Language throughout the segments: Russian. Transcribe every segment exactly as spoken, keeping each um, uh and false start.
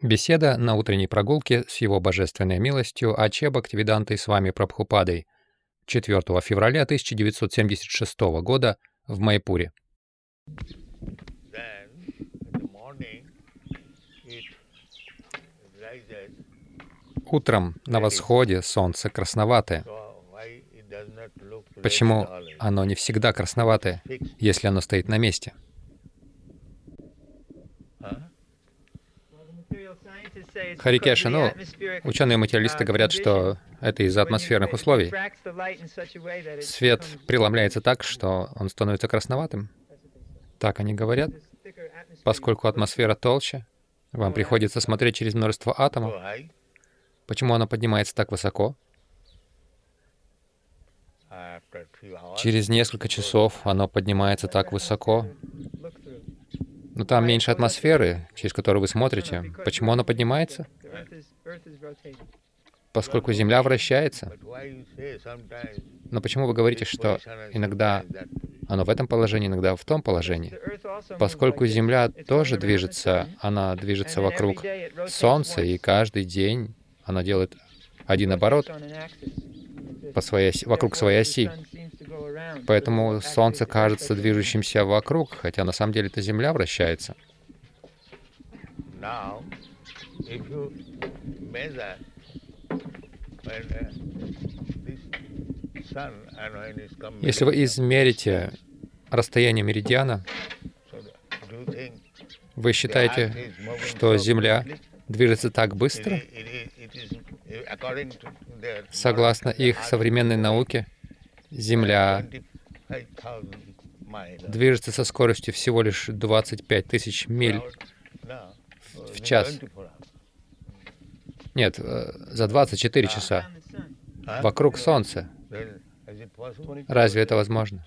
Беседа на утренней прогулке с Его Божественной милостью Аче Бхактивидантой Свами Прабхупадой четвёртого февраля тысяча девятьсот семьдесят шестого года в Майпуре. Утром на восходе солнце красноватое. Почему оно не всегда красноватое, если оно стоит на месте? Харикеша, ну, ученые-материалисты говорят, что это из-за атмосферных условий. Свет преломляется так, что он становится красноватым. Так они говорят. Поскольку атмосфера толще, вам приходится смотреть через множество атомов. Почему оно поднимается так высоко? Через несколько часов оно поднимается так высоко. Но там меньше атмосферы, через которую вы смотрите. Почему оно поднимается? Поскольку Земля вращается. Но почему вы говорите, что иногда оно в этом положении, иногда в том положении? Поскольку Земля тоже движется, она движется вокруг Солнца, и каждый день она делает один оборот по своей оси, вокруг своей оси. Поэтому Солнце кажется движущимся вокруг, хотя на самом деле это Земля вращается. Если вы измерите расстояние меридиана, вы считаете, что Земля движется так быстро? Согласно их современной науке, Земля движется со скоростью всего лишь двадцать пять тысяч миль в час. Нет, за двадцать четыре часа вокруг Солнца. Разве это возможно?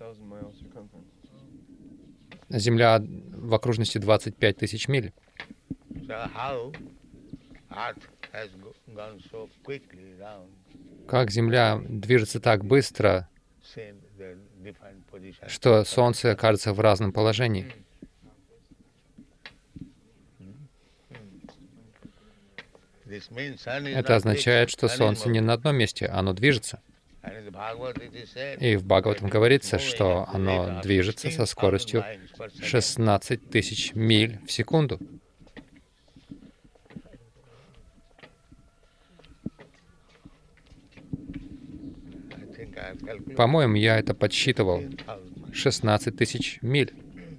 Земля в окружности двадцать пять тысяч миль. Как Земля движется так быстро, что Солнце окажется в разном положении? Это означает, что Солнце не на одном месте, оно движется. И в Бхагаватам говорится, что оно движется со скоростью шестнадцать тысяч миль в секунду. По-моему, я это подсчитывал. шестнадцать тысяч миль.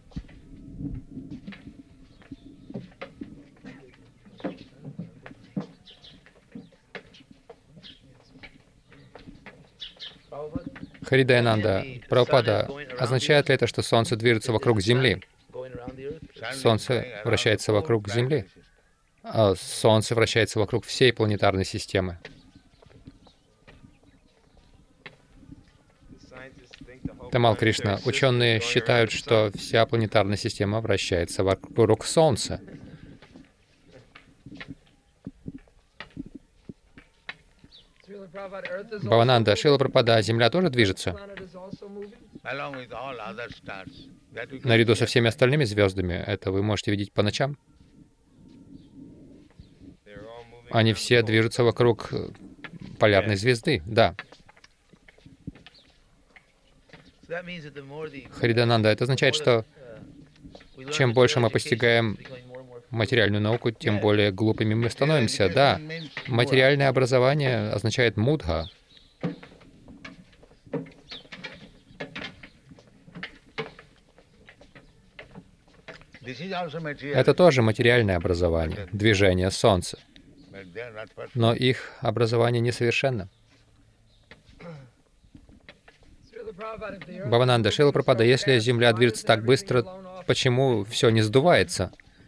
Харидаянанда, Прабхупада, означает ли это, что Солнце движется вокруг Земли? Солнце вращается вокруг Земли. А Солнце вращается вокруг всей планетарной системы. Тамал Кришна, ученые считают, что вся планетарная система вращается вокруг Солнца. Бхавананда, Шрила Прабхупада, Земля тоже движется? Наряду со всеми остальными звездами. Это вы можете видеть по ночам? Они все движутся вокруг полярной звезды, да. Харидананда, это означает, что чем больше мы постигаем материальную науку, тем более глупыми мы становимся. Да, материальное образование означает мудха. Это тоже материальное образование, движение Солнца. Но их образование несовершенно. Бхавананда, Шрила Прабхупада, если Земля движется так быстро, почему все не сдувается?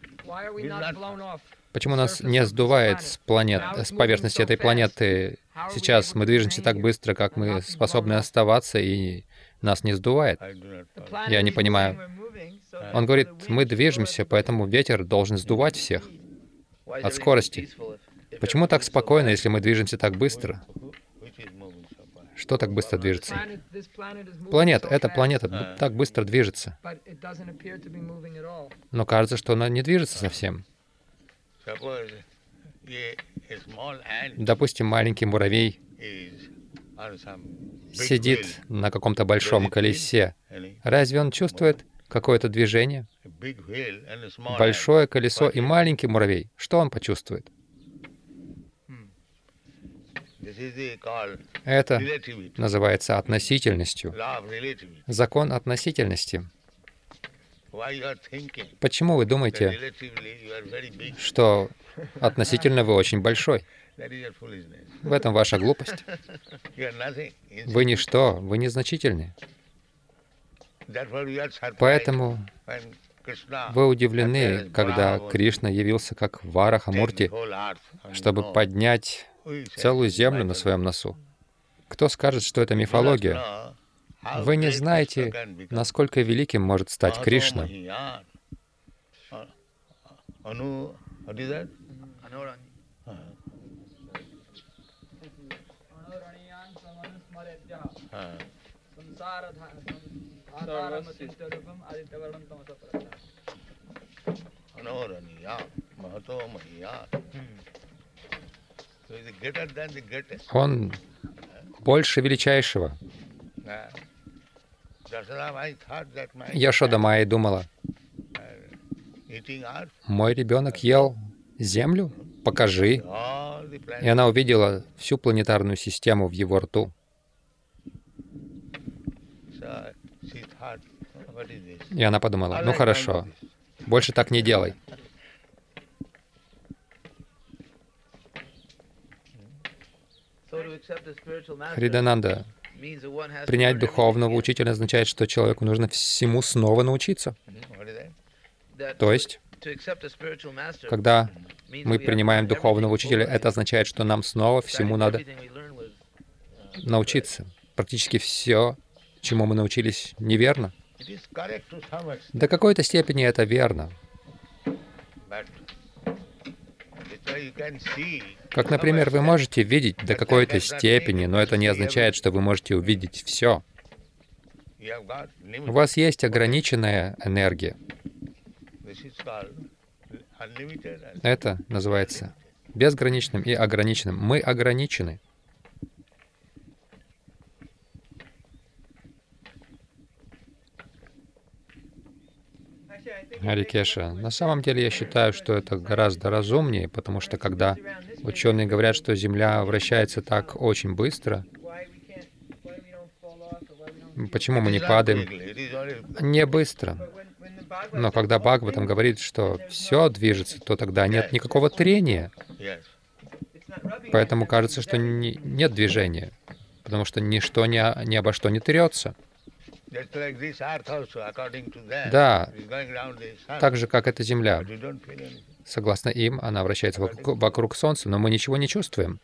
Почему нас не сдувает с, планет, с поверхности этой планеты? Сейчас мы движемся так быстро, как мы способны оставаться, и нас не сдувает. Я не понимаю. Он говорит, мы движемся, поэтому ветер должен сдувать всех от скорости. Почему так спокойно, если мы движемся так быстро? Что так быстро движется? Планета, эта планета так быстро движется. Но кажется, что она не движется совсем. Допустим, маленький муравей сидит на каком-то большом колесе. Разве он чувствует какое-то движение? Большое колесо и маленький муравей. Что он почувствует? Это называется относительностью. Закон относительности. Почему вы думаете, что относительно вы очень большой? В этом ваша глупость. Вы ничто, вы незначительны. Поэтому вы удивлены, когда Кришна явился как Варахамурти, чтобы поднять целую землю на своем носу. Кто скажет, что это мифология? Вы не знаете, насколько великим может стать Кришна. Он больше величайшего. Яшода Майя думала, мой ребенок ел землю? Покажи. И она увидела всю планетарную систему в его рту. И она подумала, ну хорошо, больше так не делай. Хридананда, принять духовного учителя означает, что человеку нужно всему снова научиться. То есть, когда мы принимаем духовного учителя, это означает, что нам снова всему надо научиться. Практически все, чему мы научились, неверно. До какой-то степени это верно. Как, например, вы можете видеть до какой-то степени, но это не означает, что вы можете увидеть все. У вас есть ограниченная энергия. Это называется безграничным и ограниченным. Мы ограничены. Хари Кеша, на самом деле я считаю, что это гораздо разумнее, потому что когда ученые говорят, что Земля вращается так очень быстро, почему мы не падаем? Не быстро. Но когда Бхагаватам говорит, что все движется, то тогда нет никакого трения. Поэтому кажется, что не, нет движения, потому что ничто ни, ни обо что не трется. Да, так же, как эта Земля. Согласно им, она вращается вокруг, вокруг Солнца, но мы ничего не чувствуем.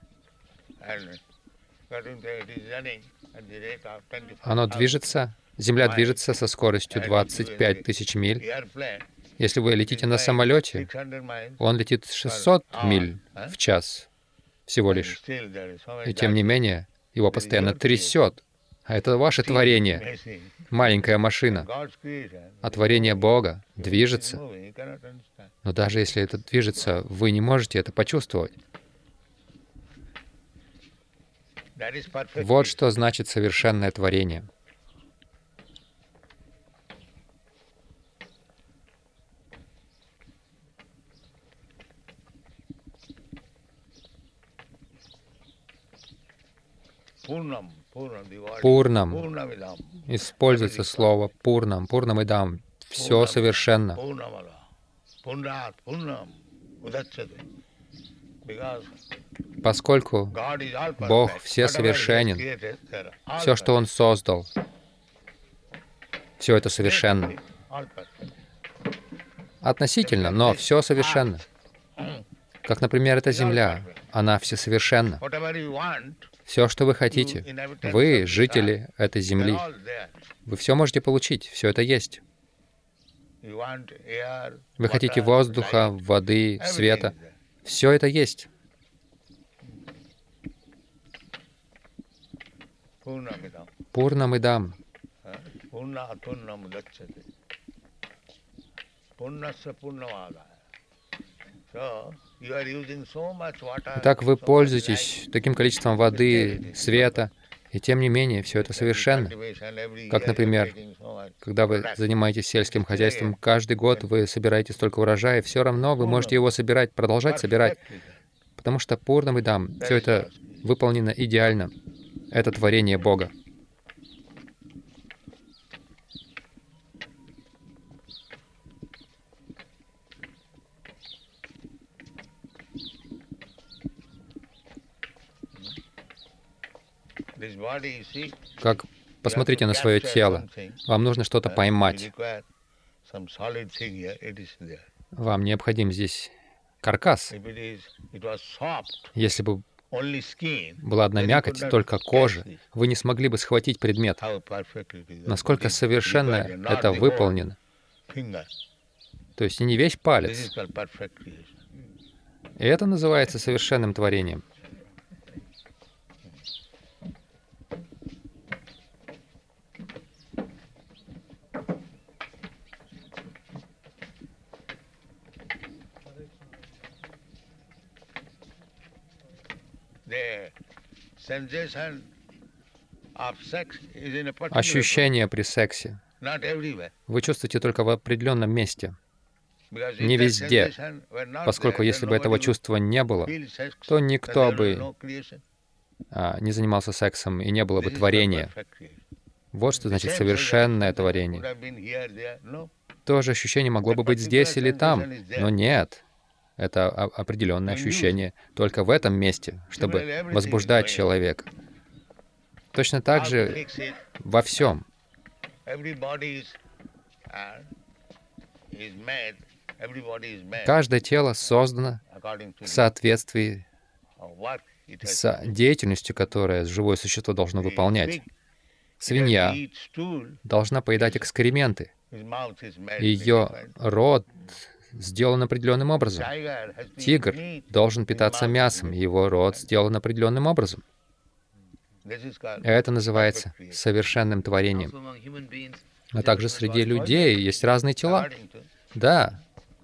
Оно движется, Земля движется со скоростью двадцать пять тысяч миль. Если вы летите на самолете, он летит шестьсот миль в час всего лишь. И тем не менее, его постоянно трясет. А это ваше творение, маленькая машина. А творение Бога движется. Но даже если это движется, вы не можете это почувствовать. Вот что значит совершенное творение. Пурнам. Используется слово пурнам. Пурнам и дам. Все совершенно. Поскольку Бог всесовершенен, все, что Он создал, все это совершенно. Относительно, но все совершенно. Как, например, эта Земля, она всесовершенна. Все, что вы хотите, вы, жители этой Земли, вы все можете получить, все это есть. Вы хотите воздуха, воды, света, все это есть. Пурнамидам. Итак, вы пользуетесь таким количеством воды, света, и тем не менее все это совершенно. Как, например, когда вы занимаетесь сельским хозяйством, каждый год вы собираете столько урожая, все равно вы можете его собирать, продолжать собирать, потому что Пурнамидам, все это выполнено идеально. Это творение Бога. Как посмотрите на свое тело. Вам нужно что-то поймать. Вам необходим здесь каркас. Если бы была одна мякоть, только кожа, вы не смогли бы схватить предмет. Насколько совершенно это выполнено. То есть и не весь палец. И это называется совершенным творением. Ощущение при сексе вы чувствуете только в определенном месте, не везде, поскольку если бы этого чувства не было, то никто бы а, не занимался сексом и не было бы творения. Вот что значит совершенное творение. То же ощущение могло бы быть здесь или там, но нет. Это определенное ощущение только в этом месте, чтобы возбуждать человека. Точно так же во всем. Каждое тело создано в соответствии с деятельностью, которое живое существо должно выполнять. Свинья должна поедать экскременты. Ее рот сделан определенным образом. Тигр должен питаться мясом, его рот сделан определенным образом. Это называется совершенным творением. А также среди людей есть разные тела. Да.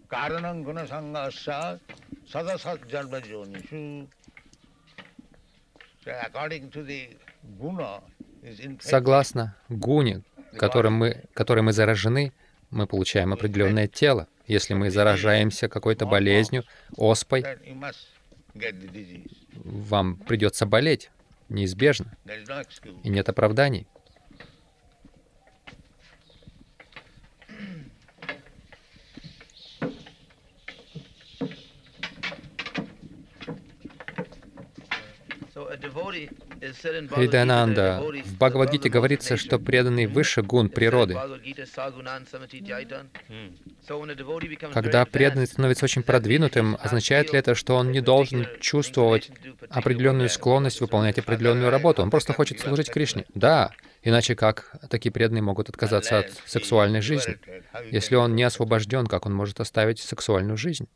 Согласно гуне, которым мы, которой мы заражены, мы получаем определенное тело. Если мы заражаемся какой-то болезнью, оспой, вам придется болеть. Неизбежно. И нет оправданий. Хридаянанда, в Бхагавад-гите говорится, что преданный выше гун природы. Когда преданный становится очень продвинутым, означает ли это, что он не должен чувствовать определенную склонность выполнять определенную работу? Он просто хочет служить Кришне? Да. Иначе как такие преданные могут отказаться от сексуальной жизни? Если он не освобожден, как он может оставить сексуальную жизнь?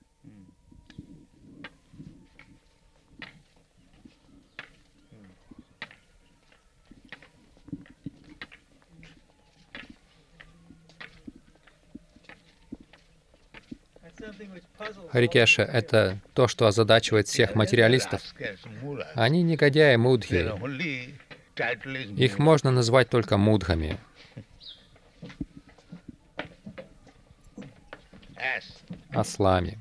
Харикеша — это то, что озадачивает всех материалистов. Они негодяи мудхи. Их можно назвать только мудхами. Ослами.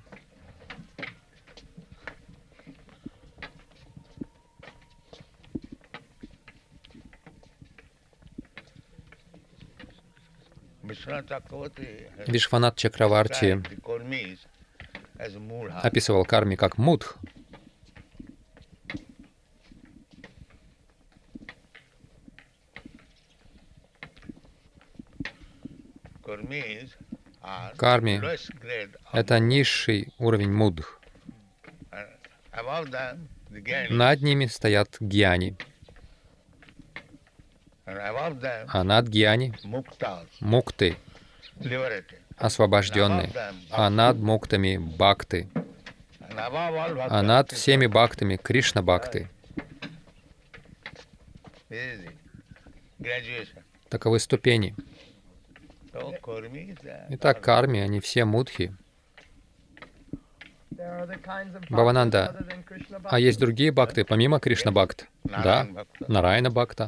Вишванат Чакраварти описывал карми как мудх. Карми — это низший уровень мудх. Над ними стоят гьяни. А над гьяни — мукты, освобожденные. А над муктами — бхакты. А над всеми бхактами — Кришна-бхакты. Таковы ступени. Итак, карми, они все мудхи. Бхавананда, а есть другие бхакты, помимо Кришна Бхакт? Да, Нарайана Бхакта,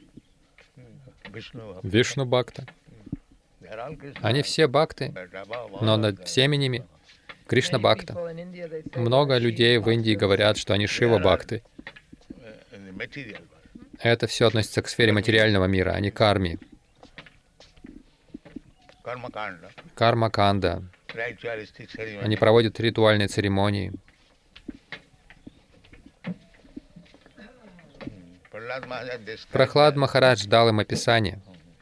Вишну Бхакта. Они все бхакты, но над всеми ними Кришна Бхакта. Много людей в Индии говорят, что они Шива Бхакты. Это все относится к сфере материального мира, а не карме. Карма-канда. Они проводят ритуальные церемонии. Прохлад Махарадж дал им описание.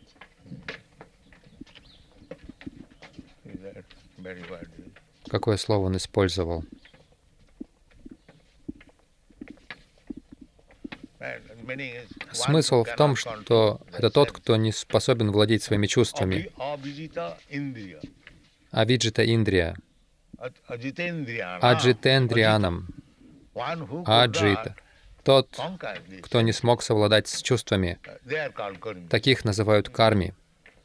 Какое слово он использовал? Смысл в том, что это тот, кто не способен владеть своими чувствами. Авиджита Индрия. Аджитендрианам. Аджита. Тот, кто не смог совладать с чувствами. Таких называют карми.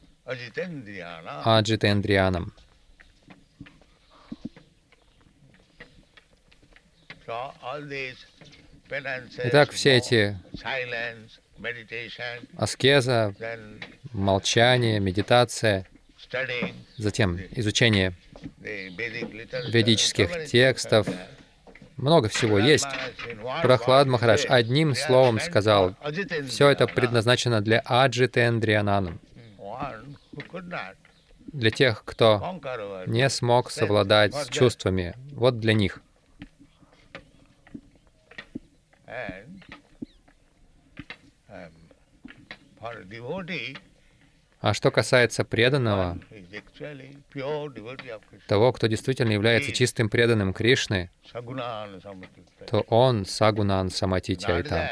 Аджитендрианам. Итак, все эти аскеза, молчание, медитация, затем изучение ведических текстов, много всего есть. Прохлад Махарадж одним словом сказал, все это предназначено для Аджитендрианам, для тех, кто не смог совладать с чувствами. Вот для них. А что касается преданного, того, кто действительно является чистым преданным Кришны, то он сагунан саматити айтан.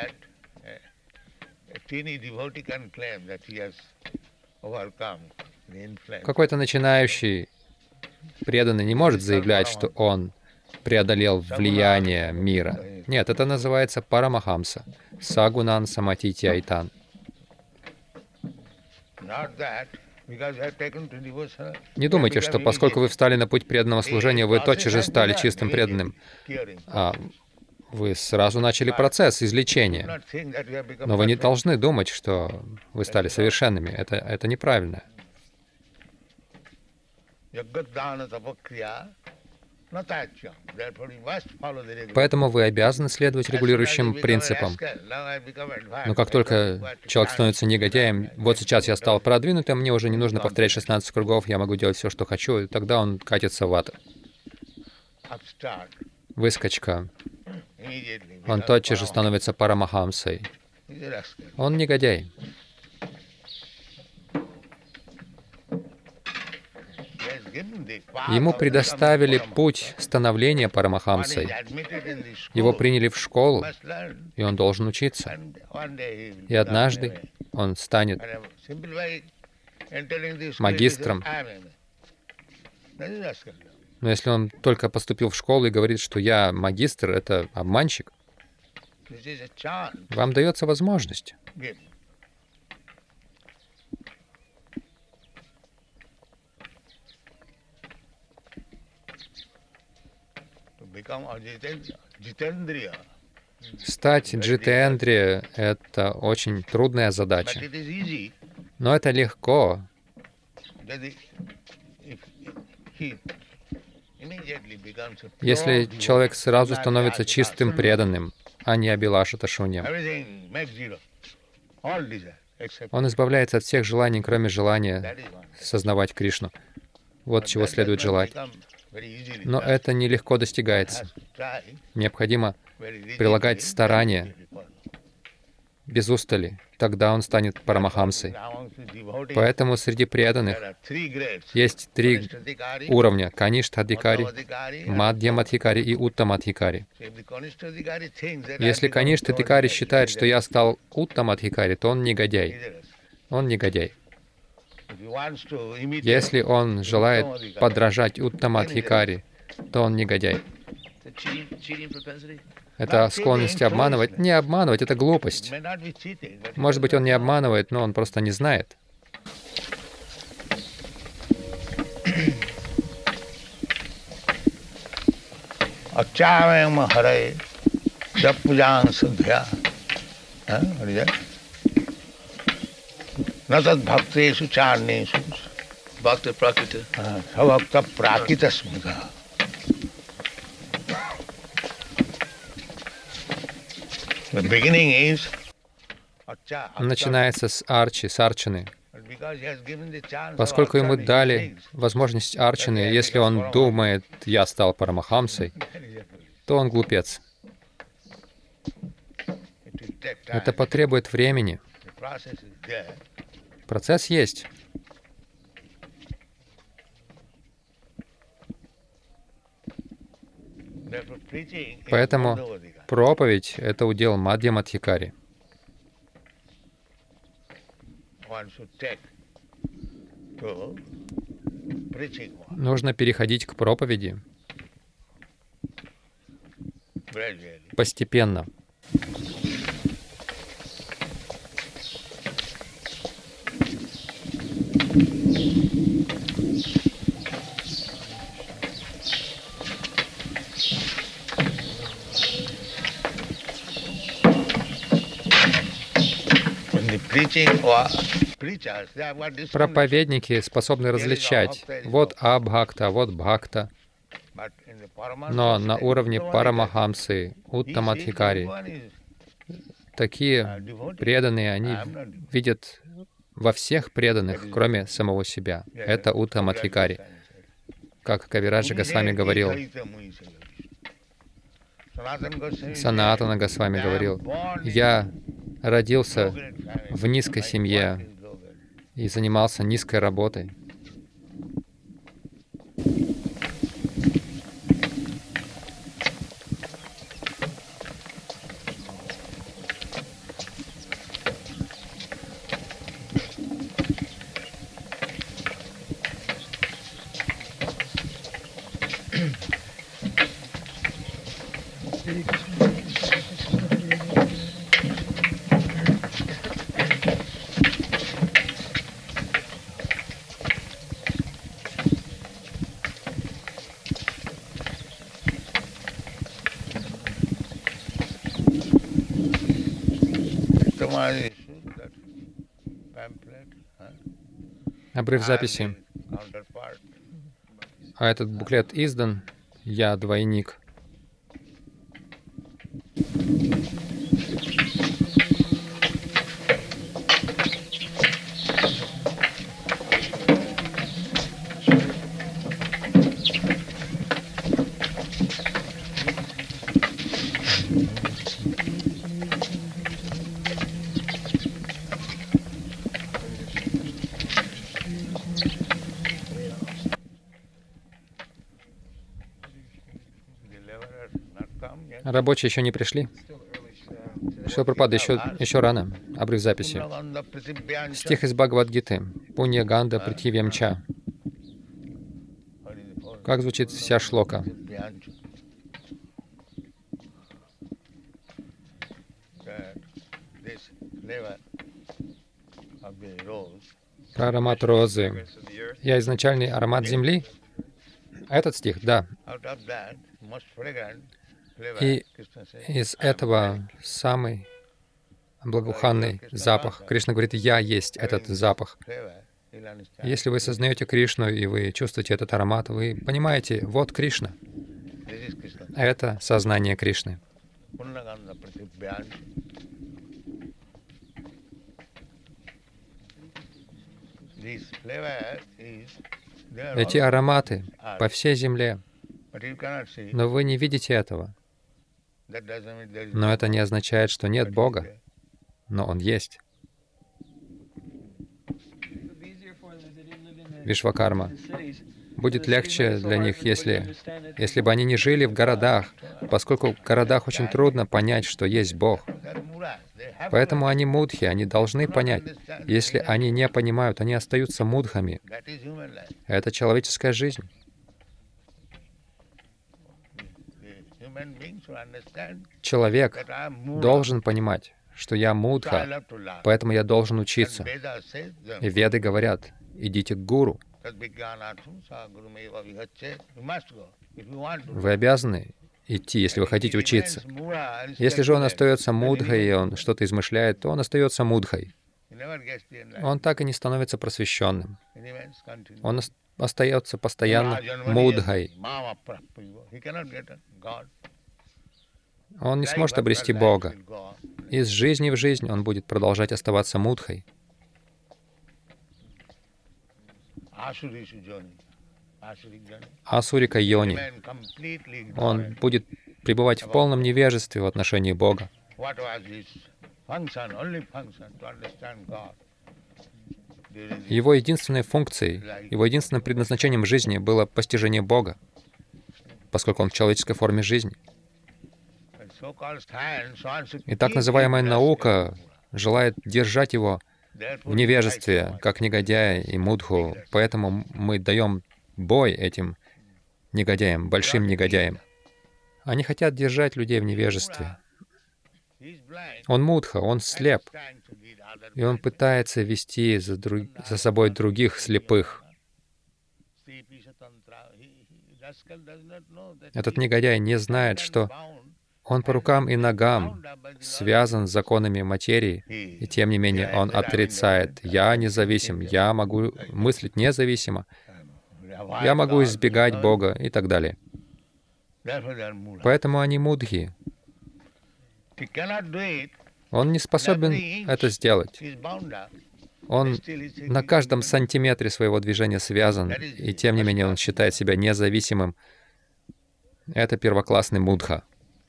Какой-то начинающий преданный не может заявлять, что он преодолел влияние мира. Нет, это называется парамахамса. Сагунан саматити айтан. Не думайте, что поскольку вы встали на путь преданного служения, вы тотчас же стали чистым преданным. А вы сразу начали процесс излечения. Но вы не должны думать, что вы стали совершенными. Это, это неправильно. Поэтому вы обязаны следовать регулирующим принципам. Но как только человек становится негодяем, вот сейчас я стал продвинутым, мне уже не нужно повторять шестнадцать кругов, я могу делать все, что хочу, и тогда он катится в ад. Выскочка. Он тотчас же становится парамахамсой. Он негодяй. Ему предоставили путь становления парамахамсой. Его приняли в школу, и он должен учиться. И однажды он станет магистром. Но если он только поступил в школу и говорит, что я магистр, это обманщик, вам дается возможность. Стать джитендриya — это очень трудная задача. Но это легко. Если человек сразу становится чистым преданным, а не абилаша-ташуньям, он избавляется от всех желаний, кроме желания сознавать Кришну. Вот чего следует желать. Но это нелегко достигается. Необходимо прилагать старания без устали. Тогда он станет парамахамсой. Поэтому среди преданных есть три уровня — Каништха-адхикари, Мадьям-адхикари и Уттам-адхикари. Если Каништха-адхикари считает, что я стал Уттам-адхикари, то он негодяй. Он негодяй. Если он желает подражать Уттам-адхикари, то он негодяй. Это склонность обманывать. Не обманывать — это глупость. Может быть, он не обманывает, но он просто не знает. Bhakta Prakrita. Bhakta Prakrita Smudha. The beginning is Начинается с арчи, с арчаны. Поскольку ему дали возможность арчаны, если он думает, я стал парамахамсой, то он глупец. Это потребует времени. Процесс есть. Поэтому проповедь — это удел Мадьямадхикари. Нужно переходить к проповеди постепенно. Проповедники способны различать. Вот абхакта, вот бхакта. Но на уровне парамахамсы, уттамадхикари, такие преданные, они видят во всех преданных, кроме самого себя. Это уттамадхикари. Как Кавираджа Госвами говорил, Санатана Госвами говорил, я родился в низкой семье и занимался низкой работой. Обрыв записи. А этот буклет издан. Я двойник. Рабочие еще не пришли. Шрила Прабхупада, еще, еще рано. Обрыв записи. Стих из Бхагавад-гиты. Пунья Ганда Притхивьямча. Как звучит вся шлока? Про аромат розы. Я изначальный аромат земли? Этот стих, да. И из этого самый благоуханный запах. Кришна говорит, я есть этот запах. Если вы сознаете Кришну и вы чувствуете этот аромат, вы понимаете, вот Кришна. Это сознание Кришны. Эти ароматы по всей земле, но вы не видите этого. Но это не означает, что нет Бога, но Он есть. Вишвакарма. Будет легче для них, если, если бы они не жили в городах, поскольку в городах очень трудно понять, что есть Бог. Поэтому они мудхи, они должны понять. Если они не понимают, они остаются мудхами. Это человеческая жизнь. Человек должен понимать, что я мудха, поэтому я должен учиться. И Веды говорят, идите к гуру. Вы обязаны идти, если вы хотите учиться. Если же он остается мудхой, и он что-то измышляет, то он остается мудхой. Он так и не становится просвещенным. Он остается постоянно мудхой. Он не сможет обрести Бога. Из жизни в жизнь он будет продолжать оставаться мудхой. Асурика йони. Он будет пребывать в полном невежестве в отношении Бога. Его единственной функцией, его единственным предназначением в жизни было постижение Бога, поскольку он в человеческой форме жизни. И так называемая наука желает держать его в невежестве, как негодяя и мудху, поэтому мы даем бой этим негодяям, большим негодяям. Они хотят держать людей в невежестве. Он мудха, он слеп, и он пытается вести за, друг... за собой других слепых. Этот негодяй не знает, что он по рукам и ногам связан с законами материи, и тем не менее он отрицает: «Я независим, я могу мыслить независимо, я могу избегать Бога» и так далее. Поэтому они мудхи. Он не способен это сделать. Он на каждом сантиметре своего движения связан, и тем не менее он считает себя независимым. Это первоклассный мудха.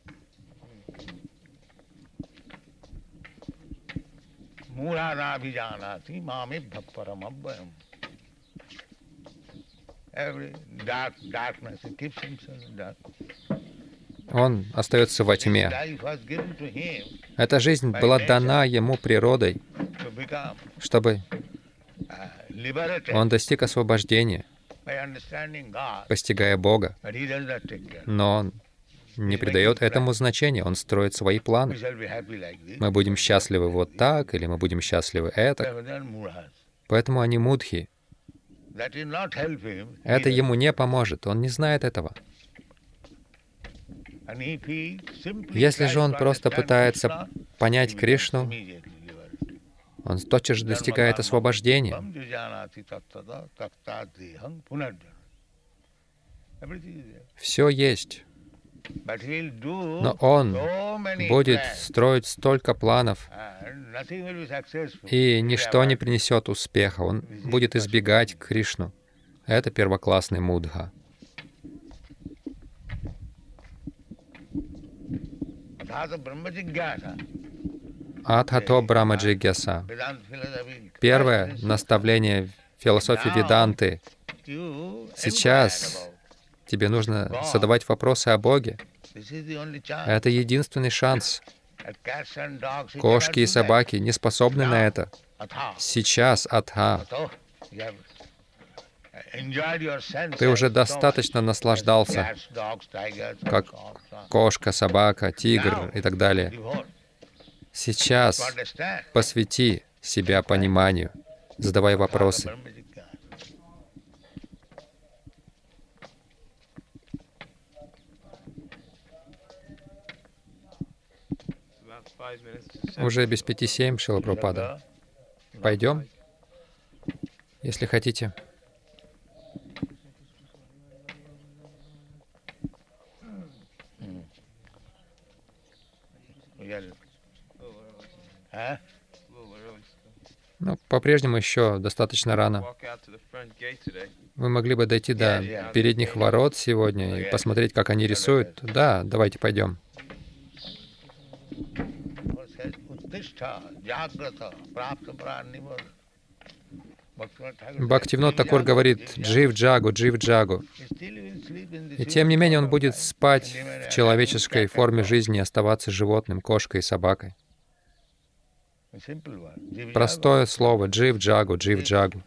Он остается во тьме. Эта жизнь была дана ему природой, чтобы он достиг освобождения, постигая Бога. Но он не придает этому значения, он строит свои планы. Мы будем счастливы вот так, или мы будем счастливы это. Поэтому они мудхи. Это ему не поможет, он не знает этого. Если же он просто пытается понять Кришну, он тотчас же достигает освобождения. Все есть. Но он будет строить столько планов, и ничто не принесет успеха. Он будет избегать Кришну. Это первоклассный мудха. Адхато Брахмаджигьяса. Первое наставление философии Веданты. Сейчас тебе нужно задавать вопросы о Боге. Это единственный шанс. Кошки и собаки не способны на это. Сейчас, Атха. Ты уже достаточно наслаждался, как кошка, собака, тигр и так далее. Сейчас посвяти себя пониманию, задавай вопросы. Уже без пяти семь, Шрила Прабхупада. Пойдем, если хотите. Ну, по-прежнему еще достаточно рано. Вы могли бы дойти до передних ворот сегодня и посмотреть, как они рисуют. Да, давайте пойдем. Бхактивинод Такур говорит: «Джив джагу, джив джагу». И тем не менее он будет спать в человеческой форме жизни, оставаться животным, кошкой и собакой. Простое слово «джив джагу», «джив джагу».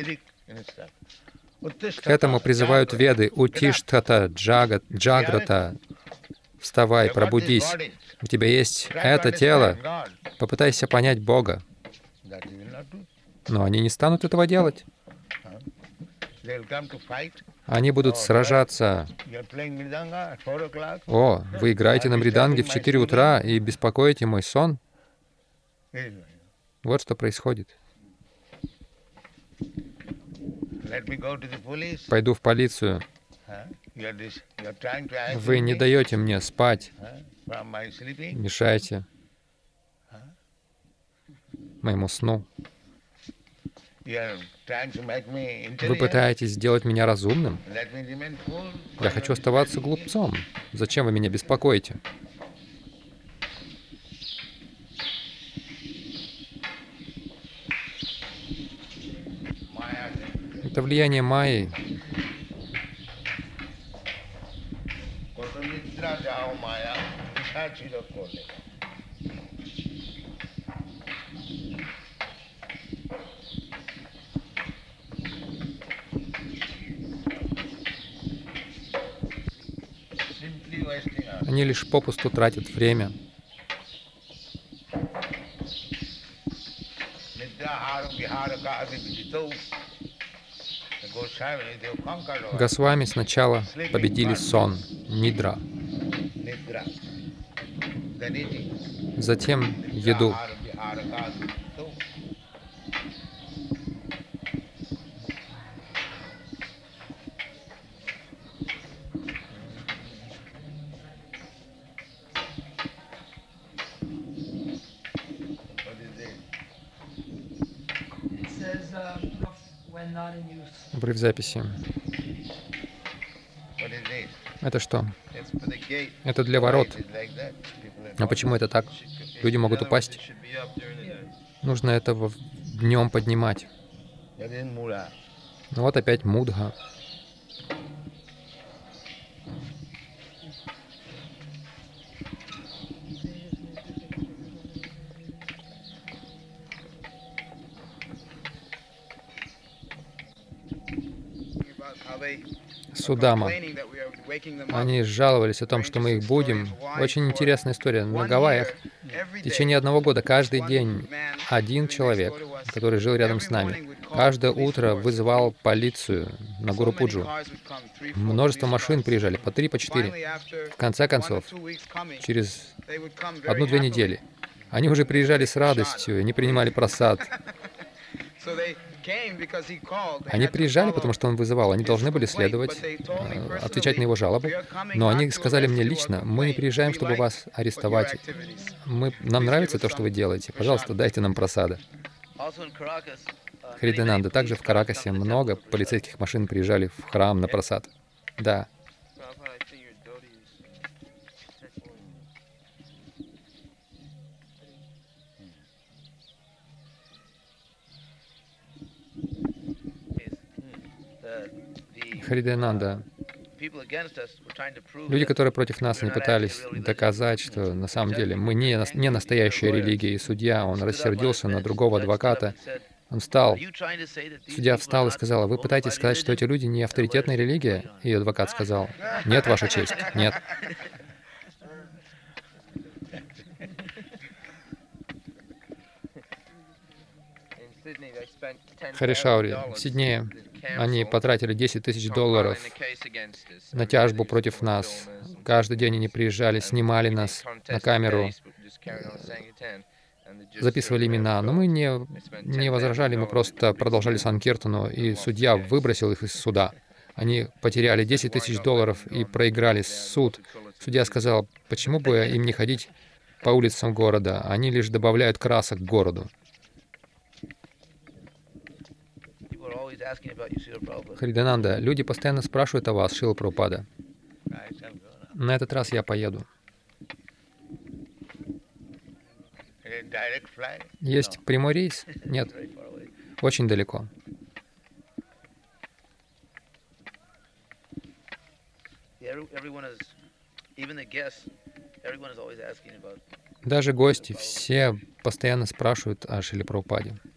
К этому призывают Веды: «Утиштхата, джага, джаграта». Вставай, пробудись. У тебя есть это тело. Попытайся понять Бога. Но они не станут этого делать. They'll come to fight. Они будут сражаться. You're playing mridanga at four o'clock. О, вы играете на мриданге в четыре утра и беспокоите мой сон? Вот что происходит. Let me go to the police. Пойду в полицию. Huh? You're dis- you're trying to isolate Вы не me, даете мне спать, huh, from my sleeping. мешаете моему сну. You're trying to make me Вы intelligent. пытаетесь сделать меня разумным? Let me remain fool. Я хочу оставаться глупцом. Зачем вы меня беспокоите? Maya. Это влияние Майи. কত নিদ্রা যাও মায়া নিশা ছিল কোলে Simply wasting our Они лишь попусту тратят время. Nidrahara viharaka adivijito. The Goswami, they conquered our Госвами сначала победили сон, нидра, Nidra. Then eating. затем еду. Nidrahara viharaka adivijito. What is this? It says, uh, when not in use. Обрыв записи. What is this? Это что? It's for the gate. Это для ворот. It's like that. People are А почему это так? Люди могут упасть. Нужно это в- днем поднимать. That is mula. Ну вот опять мудга. Судама. Они жаловались о том, что мы их будем. Очень интересная история. На Гавайях в течение одного года каждый день один человек, который жил рядом с нами, каждое утро вызывал полицию на гору Пуджу. Множество машин приезжали, по три, по четыре. В конце концов, через одну-две недели, они уже приезжали с радостью, не принимали просад. Они приезжали, потому что он вызывал. Они должны были следовать, э, отвечать на его жалобы. Но они сказали мне лично: мы не приезжаем, чтобы вас арестовать. Мы, нам нравится то, что вы делаете. Пожалуйста, дайте нам просада. Also in Caracas, uh, Хариденанда. Также в Каракасе много полицейских машин приезжали в храм на просад. Да. Prabhupada, I think your devotee is sexually- The- the, Хариденанда. people against us were trying to prove Люди, that которые против нас, они пытались доказать, что на самом деле мы не, нас- не настоящая религия. И судья, он рассердился на другого адвоката. Он встал. Судья встал и сказал: «Вы пытаетесь сказать, что эти люди не авторитетная религия?» И адвокат сказал: «Нет, Ваша честь, нет». В Харишауре, в Сиднее, они потратили десять тысяч долларов на тяжбу против нас. Каждый день они приезжали, снимали нас на камеру, записывали имена. Но мы не, не возражали, мы просто продолжали санкиртану, и судья выбросил их из суда. Они потеряли десять тысяч долларов и проиграли суд. Судья сказал: почему бы им не ходить по улицам города? Они лишь добавляют красок к городу. people are always asking about you, Srila Prabhupada. Хариденанда, люди постоянно спрашивают о вас, Шрила Прабхупада. I shall go now. На этот раз я поеду. A direct flight. Есть прямой рейс? Нет, Very far away. очень далеко. Yeah, every- everyone is, even the guests, everyone is always asking about. Даже гости, все постоянно спрашивают о Шриле Прабхупаде.